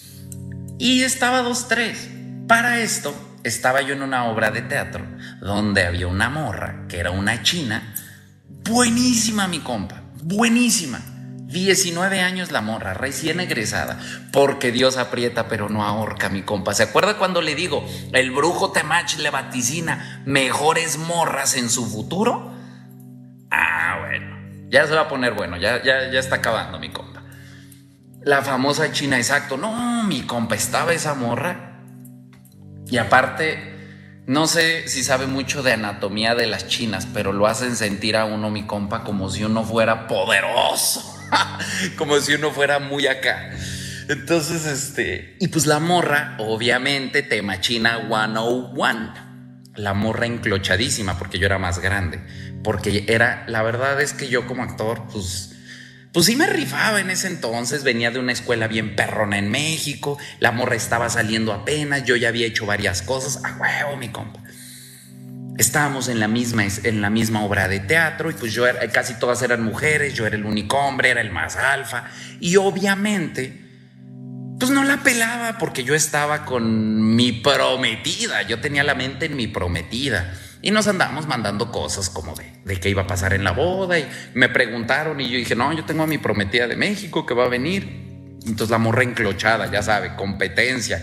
Y estaba 2-3. Para esto, estaba yo en una obra de teatro donde había una morra que era una china. Buenísima, mi compa, buenísima. 19 años la morra, recién egresada. Porque Dios aprieta pero no ahorca, mi compa. ¿Se acuerda cuando le digo, el brujo Temach le vaticina mejores morras en su futuro? Ah, bueno, ya se va a poner bueno, ya está acabando, mi compa. La famosa china, exacto. No, mi compa, estaba esa morra. Y aparte, no sé si sabe mucho de anatomía de las chinas, pero lo hacen sentir a uno, mi compa, como si uno fuera poderoso. Como si uno fuera muy acá. Entonces, y pues la morra, obviamente, Temachina 101. La morra enclochadísima, porque yo era más grande. Porque la verdad es que yo como actor, pues sí me rifaba en ese entonces. Venía de una escuela bien perrona en México. La morra estaba saliendo apenas. Yo ya había hecho varias cosas. A huevo, mi compa. Estábamos en la misma obra de teatro y pues casi todas eran mujeres, yo era el único hombre, era el más alfa y obviamente pues no la pelaba porque yo estaba con mi prometida, yo tenía la mente en mi prometida y nos andábamos mandando cosas como de qué iba a pasar en la boda y me preguntaron y yo dije, no, yo tengo a mi prometida de México que va a venir. Entonces la morra enclochada, ya sabe, competencia.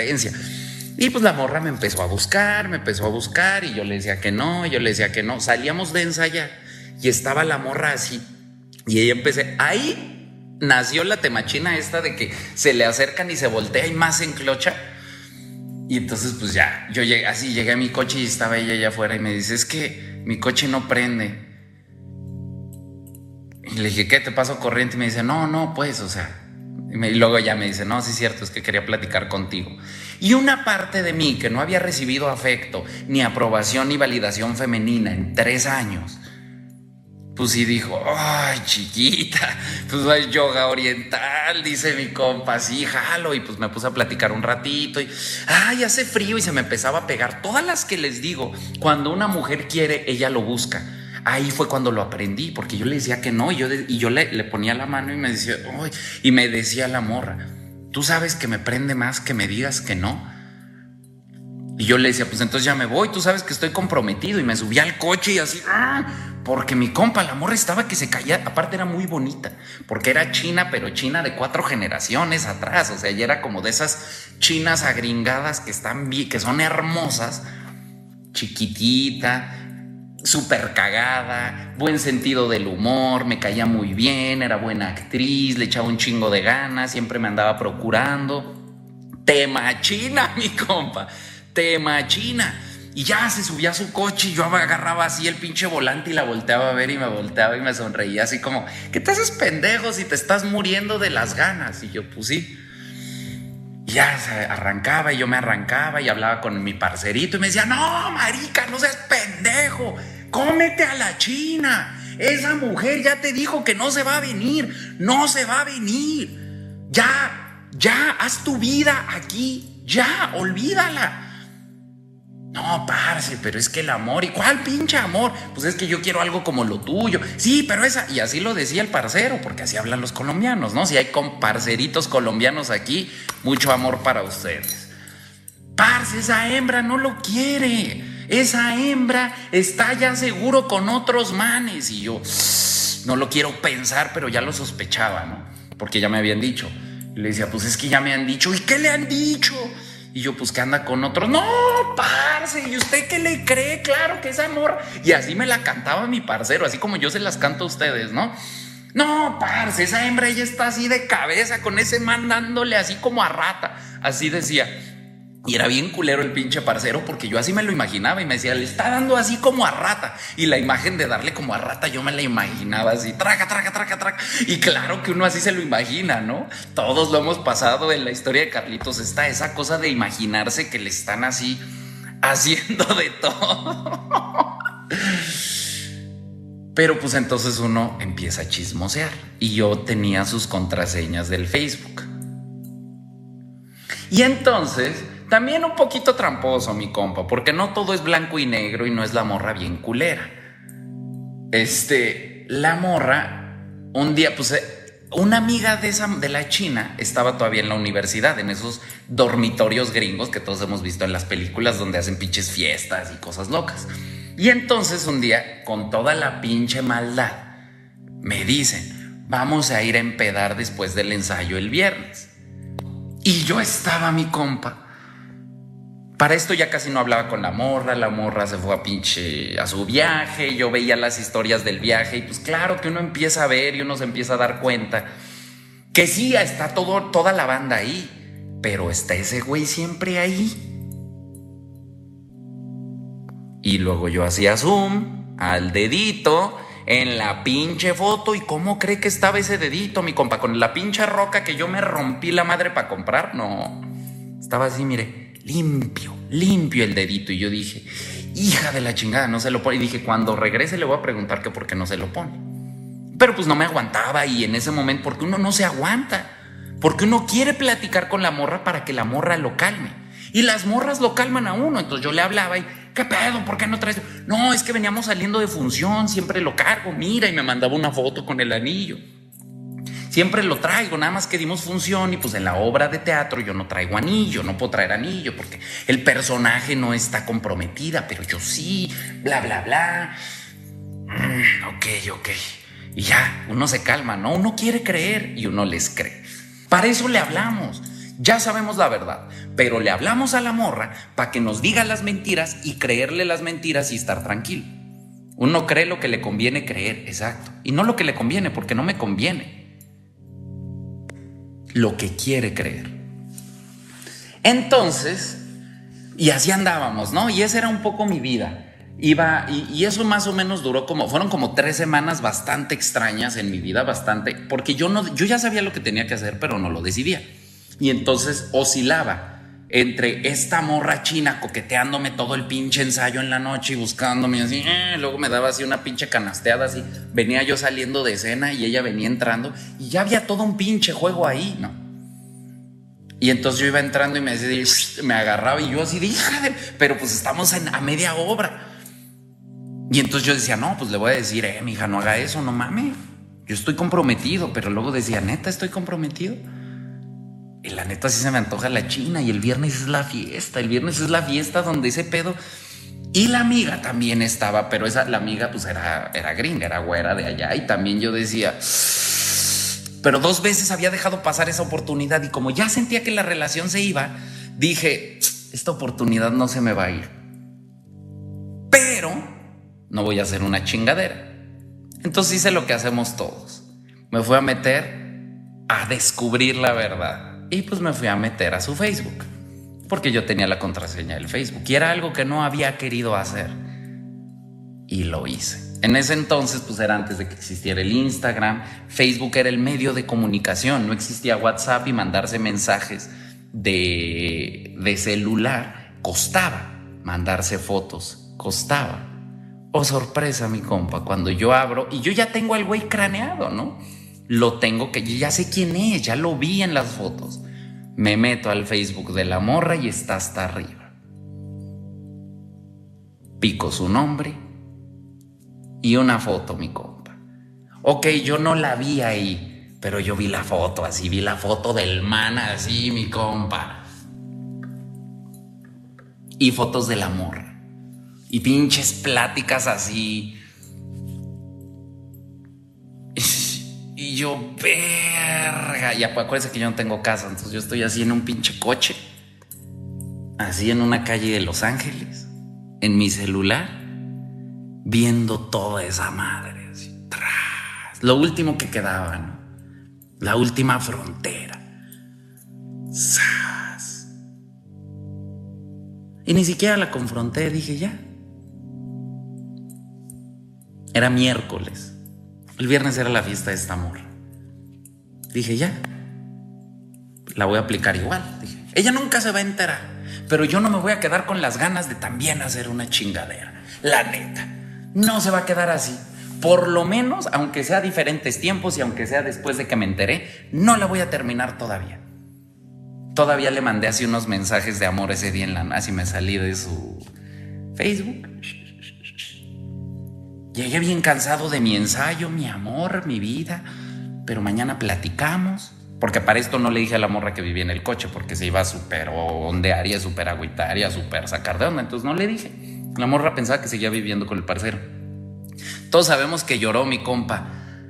Y pues la morra me empezó a buscar y yo le decía que no. Salíamos de ensayar y estaba la morra así. Y ella ahí nació la temachina esta de que se le acercan y se voltea y más enclocha. Y entonces pues ya, yo llegué a mi coche y estaba ella allá afuera y me dice, es que mi coche no prende. Y le dije, ¿qué? ¿Te paso corriente? Y me dice, no, pues, o sea. Y luego ya me dice, no, sí es cierto, es que quería platicar contigo. Y una parte de mí que no había recibido afecto, ni aprobación, ni validación femenina en 3 años, pues sí dijo, ay, chiquita, pues hay yoga oriental, dice mi compa, sí, jalo. Y pues me puse a platicar un ratito y, ay, hace frío y se me empezaba a pegar. Todas las que les digo, cuando una mujer quiere, ella lo busca. Ahí fue cuando lo aprendí, porque yo le decía que no, y yo le ponía la mano y me decía, ¡ay! Y me decía la morra, tú sabes que me prende más que me digas que no. Y yo le decía, pues entonces ya me voy, tú sabes que estoy comprometido. Y me subí al coche y así, porque mi compa, la morra estaba que se caía. Aparte era muy bonita, porque era china, pero china de 4 generaciones atrás. O sea, ella era como de esas chinas agringadas que son hermosas, chiquitita, súper cagada, buen sentido del humor, me caía muy bien, era buena actriz, le echaba un chingo de ganas, siempre me andaba procurando. Temachina, mi compa, temachina. Y ya se subía a su coche y yo agarraba así el pinche volante y la volteaba a ver y me volteaba y me sonreía así como, ¿qué te haces pendejo si te estás muriendo de las ganas? Y yo, pues sí. Y ya se arrancaba y yo me arrancaba y hablaba con mi parcerito y me decía, no, marica, no seas pendejo, cómete a la china. Esa mujer ya te dijo que no se va a venir. Ya, haz tu vida aquí, ya, olvídala. No, parce, pero es que el amor, ¿y cuál pinche amor? Pues es que yo quiero algo como lo tuyo. Sí, pero esa, y así lo decía el parcero, porque así hablan los colombianos, ¿no? Si hay parceritos colombianos aquí, mucho amor para ustedes. Parce, esa hembra no lo quiere. Esa hembra está ya seguro con otros manes. Y yo no lo quiero pensar, pero ya lo sospechaba, ¿no? Porque ya me habían dicho. Y le decía, pues es que ya me han dicho. ¿Y qué le han dicho? Y yo, pues que anda con otros. No, parce, ¿y usted qué le cree? Claro que es amor. Y así me la cantaba mi parcero, así como yo se las canto a ustedes, ¿no? No, parce, esa hembra ella está así de cabeza con ese man dándole así como a rata. Así decía. Y era bien culero el pinche parcero, porque yo así me lo imaginaba y me decía, le está dando así como a rata. Y la imagen de darle como a rata yo me la imaginaba así, traca. Y claro que uno así se lo imagina, ¿no? Todos lo hemos pasado en la historia de Carlitos. Está esa cosa de imaginarse que le están así haciendo de todo. Pero pues entonces uno empieza a chismosear y yo tenía sus contraseñas del Facebook. Y entonces, también un poquito tramposo mi compa, porque no todo es blanco y negro y no es la morra bien culera. La morra, un día, pues una amiga de la China estaba todavía en la universidad, en esos dormitorios gringos que todos hemos visto en las películas donde hacen pinches fiestas y cosas locas. Y entonces un día, con toda la pinche maldad, me dicen, vamos a ir a empedar después del ensayo el viernes. Y yo estaba, mi compa. Para esto ya casi no hablaba con la morra se fue a su viaje, yo veía las historias del viaje y pues claro que uno empieza a ver y uno se empieza a dar cuenta que sí, está toda la banda ahí, pero está ese güey siempre ahí. Y luego yo hacía zoom al dedito en la pinche foto. ¿Y cómo cree que estaba ese dedito, mi compa? Con la pinche roca que yo me rompí la madre para comprar. No, estaba así, mire, limpio el dedito. Y yo dije, hija de la chingada, no se lo pone. Y dije, cuando regrese le voy a preguntar que por qué no se lo pone. Pero pues no me aguantaba. Y en ese momento, porque uno no se aguanta, porque uno quiere platicar con la morra para que la morra lo calme. Y las morras lo calman a uno. Entonces yo le hablaba y, ¿qué pedo? ¿Por qué no traes? No, es que veníamos saliendo de función, siempre lo cargo, mira. Y me mandaba una foto con el anillo. Siempre lo traigo, nada más que dimos función y pues en la obra de teatro yo no traigo anillo, no puedo traer anillo porque el personaje no está comprometida, pero yo sí, bla, bla, bla. Ok. Y ya, uno se calma, ¿no? Uno quiere creer y uno les cree. Para eso le hablamos. Ya sabemos la verdad, pero le hablamos a la morra para que nos diga las mentiras y creerle las mentiras y estar tranquilo. Uno cree lo que le conviene creer, exacto. Y no lo que le conviene, porque no me conviene. Lo que quiere creer. Entonces, y así andábamos, ¿no? Y esa era un poco mi vida. Iba, y eso más o menos fueron como 3 semanas bastante extrañas en mi vida, porque yo ya sabía lo que tenía que hacer, pero no lo decidía. Y entonces oscilaba entre esta morra china coqueteándome todo el pinche ensayo en la noche y buscándome así, luego me daba así una pinche canasteada así, venía yo saliendo de escena y ella venía entrando y ya había todo un pinche juego ahí, ¿no? Y entonces yo iba entrando y me agarraba y yo así de pero pues estamos a media obra. Y entonces yo decía, no, pues le voy a decir, mija, no haga eso, no mames, yo estoy comprometido. Pero luego decía, neta, estoy comprometido. Y la neta sí se me antoja la China y el viernes es la fiesta donde ese pedo. Y la amiga también estaba, pero la amiga pues era gringa, era güera de allá. Y también yo decía, pero 2 veces había dejado pasar esa oportunidad y como ya sentía que la relación se iba, dije, esta oportunidad no se me va a ir. Pero no voy a hacer una chingadera. Entonces hice lo que hacemos todos. Me fui a meter a descubrir la verdad. Y pues me fui a meter a su Facebook, porque yo tenía la contraseña del Facebook y era algo que no había querido hacer. Y lo hice. En ese entonces, pues era antes de que existiera el Instagram. Facebook era el medio de comunicación. No existía WhatsApp y mandarse mensajes de celular costaba. Mandarse fotos costaba. Oh, sorpresa, mi compa, cuando yo abro y yo ya tengo al güey craneado, ¿no? Lo tengo, que yo ya sé quién es, ya lo vi en las fotos. Me meto al Facebook de la morra y está hasta arriba. Pico su nombre y una foto, mi compa. Ok, yo no la vi ahí, pero yo vi la foto así, vi la foto del man así, mi compa. Y fotos de la morra. Y pinches pláticas así. Y yo, verga. Y acuérdense que yo no tengo casa, entonces yo estoy así en un pinche coche, así en una calle de Los Ángeles, en mi celular, viendo toda esa madre, así, tras. Lo último que quedaba, ¿no? La última frontera. ¡Sas! Y ni siquiera la confronté, dije ya. Era miércoles. El viernes era la fiesta de esta morra. Dije, ya, la voy a aplicar igual. Dije, ella nunca se va a enterar, pero yo no me voy a quedar con las ganas de también hacer una chingadera. La neta. no se va a quedar así. Por lo menos, aunque sea diferentes tiempos y aunque sea después de que me enteré, no la voy a terminar todavía. Todavía le mandé así unos mensajes de amor ese día en la NASA y me salí de su Facebook. Llegué bien cansado de mi ensayo, mi amor, mi vida, pero mañana platicamos. Porque para esto no le dije a la morra que vivía en el coche, porque se iba a súper ondearia, súper agüitaria, súper sacar de onda. Entonces no le dije. La morra pensaba que seguía viviendo con el parcero. Todos sabemos que lloró mi compa.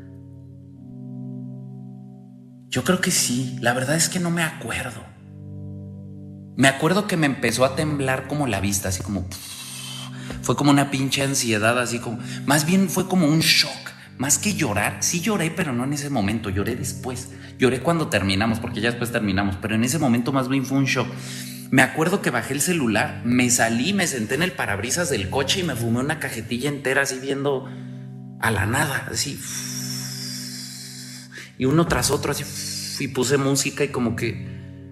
Yo creo que sí. La verdad es que no me acuerdo. Me acuerdo que me empezó a temblar como la vista, así como... Fue como una pinche ansiedad, así como... Más bien fue como un shock. Más que llorar, sí lloré, pero no en ese momento, lloré después. Lloré cuando terminamos, porque ya después terminamos, pero en ese momento más bien fue un shock. Me acuerdo que bajé el celular, me salí, me senté en el parabrisas del coche y me fumé una cajetilla entera así viendo a la nada, así. Y uno tras otro, así. Y puse música y como que...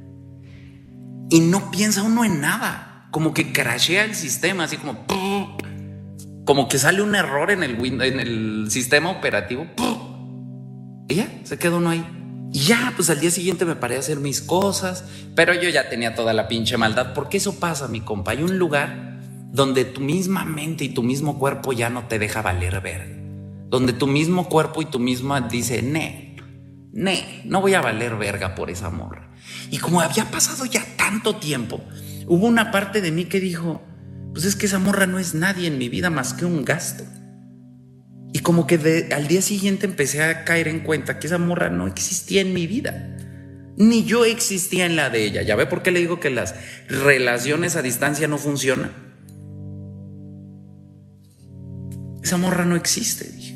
Y no piensa uno en nada, como que crashea el sistema, así como que sale un error en el sistema operativo. Y ya, se quedó uno ahí. Y ya, pues al día siguiente me paré a hacer mis cosas, pero yo ya tenía toda la pinche maldad, porque eso pasa, mi compa. Hay un lugar donde tu misma mente y tu mismo cuerpo ya no te deja valer verga. Donde tu mismo cuerpo y tu misma dice, no voy a valer verga por esa morra. Y como había pasado ya tanto tiempo, hubo una parte de mí que dijo, pues es que esa morra no es nadie en mi vida más que un gasto. Y como que al día siguiente empecé a caer en cuenta que esa morra no existía en mi vida. Ni yo existía en la de ella. ¿Ya ve por qué le digo que las relaciones a distancia no funcionan? Esa morra no existe, dije.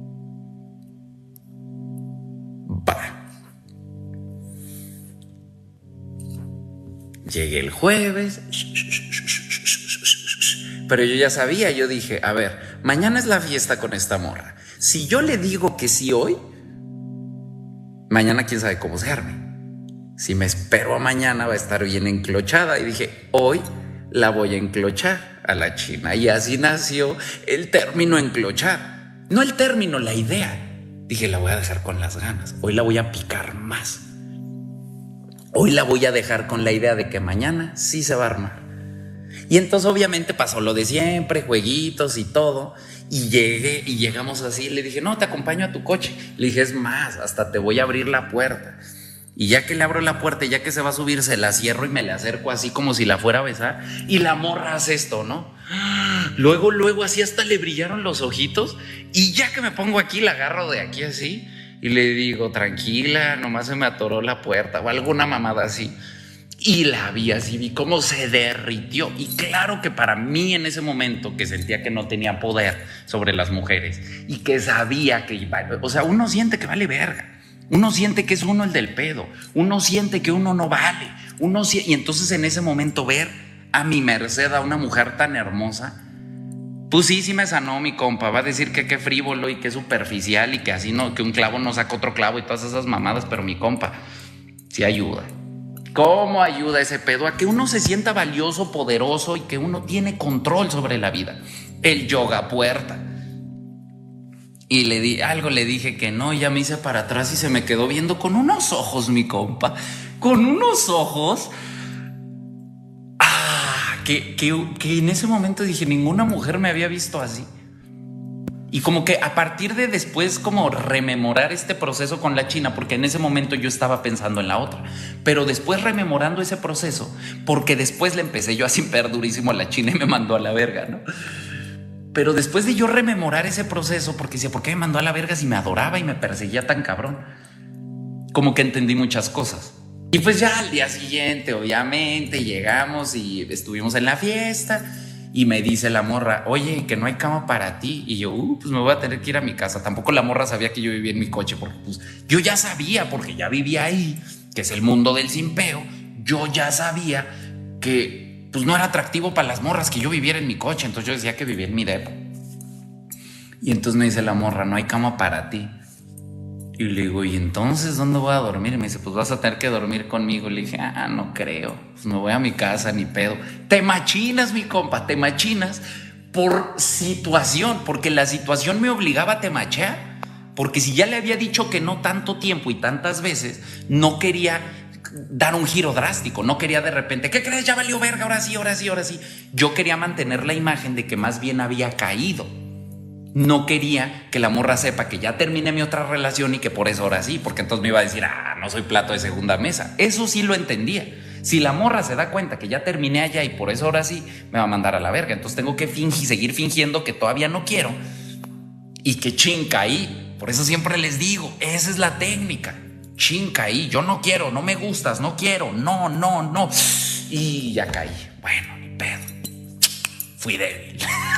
Llegué el jueves, pero yo ya sabía, yo dije, a ver, mañana es la fiesta con esta morra. Si yo le digo que sí hoy, mañana quién sabe cómo se arme. Si me espero a mañana va a estar bien enclochada. Y dije, hoy la voy a enclochar a la china. Y así nació el término enclochar. No el término, la idea. Dije, la voy a dejar con las ganas. Hoy la voy a picar más. Hoy la voy a dejar con la idea de que mañana sí se va a armar. Y entonces obviamente pasó lo de siempre, jueguitos y todo. Y llegué y llegamos así. Le dije, no, te acompaño a tu coche. Le dije, es más, hasta te voy a abrir la puerta. Y ya que le abro la puerta, ya que se va a subir, se la cierro y me le acerco así como si la fuera a besar. Y la morra hace esto, ¿no? Luego así hasta le brillaron los ojitos. Y ya que me pongo aquí, la agarro de aquí así. Y le digo, tranquila, nomás se me atoró la puerta o alguna mamada así. Y la vi así, vi cómo se derritió. Y claro que para mí en ese momento que sentía que no tenía poder sobre las mujeres y que sabía que iba, o sea, uno siente que vale verga. Uno siente que es uno el del pedo. Uno siente que uno no vale. Y entonces en ese momento ver a mi merced a una mujer tan hermosa, pues sí me sanó mi compa. Va a decir que qué frívolo y qué superficial y que así no, que un clavo no saca otro clavo y todas esas mamadas, pero mi compa sí ayuda. ¿Cómo ayuda ese pedo a que uno se sienta valioso, poderoso y que uno tiene control sobre la vida? El yoga puerta. Y le dije que no, y ya me hice para atrás y se me quedó viendo con unos ojos, mi compa. Con unos ojos. Que en ese momento dije, ninguna mujer me había visto así. Y como que a partir de después como rememorar este proceso con la china, porque en ese momento yo estaba pensando en la otra, pero después rememorando ese proceso, porque después le empecé yo a simper durísimo a la china y me mandó a la verga, ¿no? Pero después de yo rememorar ese proceso, porque decía, ¿por qué me mandó a la verga si me adoraba y me perseguía tan cabrón? Como que entendí muchas cosas. Y pues ya al día siguiente, obviamente, llegamos y estuvimos en la fiesta. Y me dice la morra, oye, que no hay cama para ti. Y yo, pues me voy a tener que ir a mi casa. Tampoco la morra sabía que yo vivía en mi coche, porque pues yo ya sabía, porque ya vivía ahí, que es el mundo del simpeo. Yo ya sabía que pues no era atractivo para las morras que yo viviera en mi coche. Entonces yo decía que vivía en mi depo. Y entonces me dice la morra, no hay cama para ti. Y le digo, ¿y entonces dónde voy a dormir? Y me dice, pues vas a tener que dormir conmigo. Le dije, no creo, pues me voy a mi casa, ni pedo. Te machinas, mi compa, te machinas, por situación, porque la situación me obligaba a temachear. Porque si ya le había dicho que no tanto tiempo y tantas veces, no quería dar un giro drástico, no quería de repente, ¿qué crees? Ya valió verga, ahora sí, ahora sí, ahora sí. Yo quería mantener la imagen de que más bien había caído. No quería que la morra sepa que ya terminé mi otra relación y que por eso ahora sí, porque entonces me iba a decir, no soy plato de segunda mesa. Eso sí lo entendía. Si la morra se da cuenta que ya terminé allá y por eso ahora sí, me va a mandar a la verga. Entonces tengo que seguir fingiendo que todavía no quiero y que chinca ahí. Por eso siempre les digo, esa es la técnica. Chinca ahí, yo no quiero, no me gustas, no quiero, no. Y ya caí. Bueno, ni pedo. Fui débil.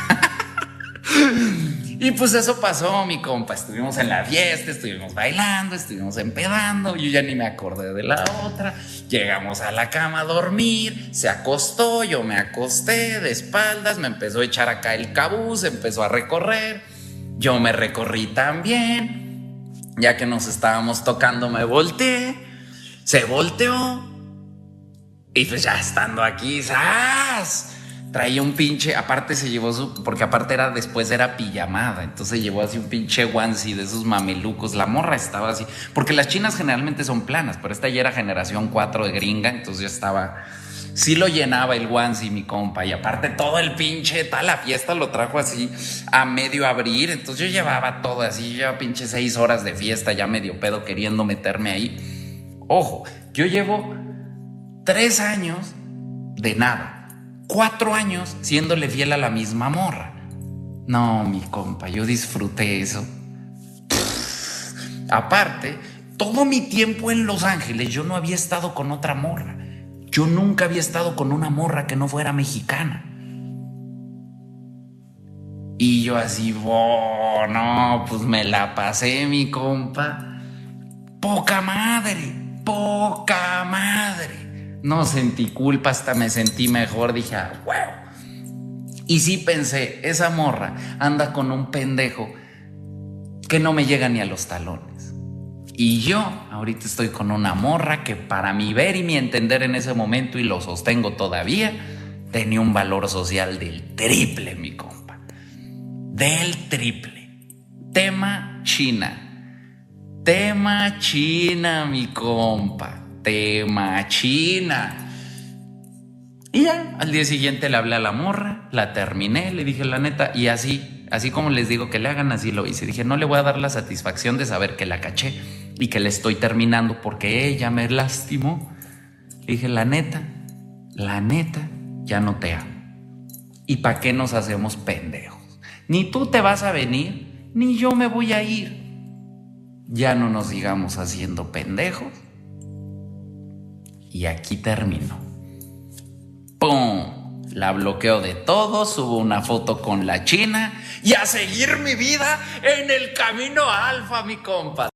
Y pues eso pasó, mi compa. Estuvimos en la fiesta, estuvimos bailando, estuvimos empedando. Yo ya ni me acordé de la otra. Llegamos a la cama a dormir. Se acostó, yo me acosté de espaldas. Me empezó a echar acá el cabuz, empezó a recorrer. Yo me recorrí también. Ya que nos estábamos tocando, me volteé. Se volteó. Y pues ya estando aquí, ¡zas! Traía un pinche, aparte se llevó porque aparte después era pijamada, entonces llevó así un pinche onesie de esos mamelucos. La morra estaba así, porque las chinas generalmente son planas, pero esta ya era generación 4 de gringa, entonces ya estaba, sí lo llenaba el onesie, mi compa. Y aparte todo el pinche, toda la fiesta lo trajo así a medio abrir, entonces yo llevaba todo así, ya pinche 6 horas de fiesta, ya medio pedo queriendo meterme ahí. Ojo, yo llevo 3 años de nada. 4 años siéndole fiel a la misma morra. No, mi compa, yo disfruté eso. Aparte, todo mi tiempo en Los Ángeles yo no había estado con otra morra. Yo nunca había estado con una morra que no fuera mexicana. Y yo así, no, pues me la pasé, mi compa. Poca madre. No sentí culpa, hasta me sentí mejor. Dije, wow. Y sí pensé, esa morra anda con un pendejo que no me llega ni a los talones. Y yo ahorita estoy con una morra que para mi ver y mi entender en ese momento, y lo sostengo todavía, tenía un valor social del triple, mi compa. Del triple. Tema China, mi compa. Tema China. Y ya, al día siguiente le hablé a la morra, la terminé, le dije la neta, y así como les digo que le hagan, así lo hice. Dije, no le voy a dar la satisfacción de saber que la caché y que le estoy terminando porque ella me lastimó. Le dije, la neta, ya no te amo. ¿Y para qué nos hacemos pendejos? Ni tú te vas a venir, ni yo me voy a ir. Ya no nos sigamos haciendo pendejos. Y aquí termino. ¡Pum! La bloqueo de todo, subo una foto con la china y a seguir mi vida en el camino alfa, mi compa.